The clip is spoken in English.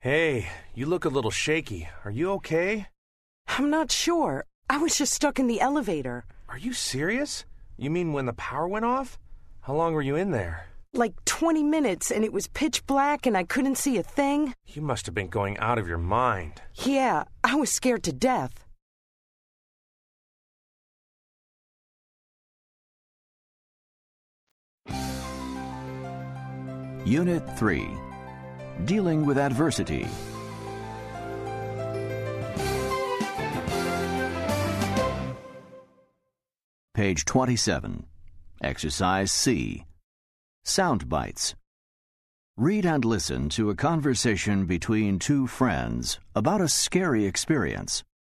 Hey, you look a little shaky. Are you okay? I'm not sure. I was just stuck in the elevator. Are you serious? You mean when the power went off? How long were you in there? Like 20 minutes, and it was pitch black and I couldn't see a thing. You must have been going out of your mind. Yeah, I was scared to death. Unit 3. Dealing with Adversity. Page 27. Exercise C. Sound bites. Read and listen to a conversation between two friends about a scary experience.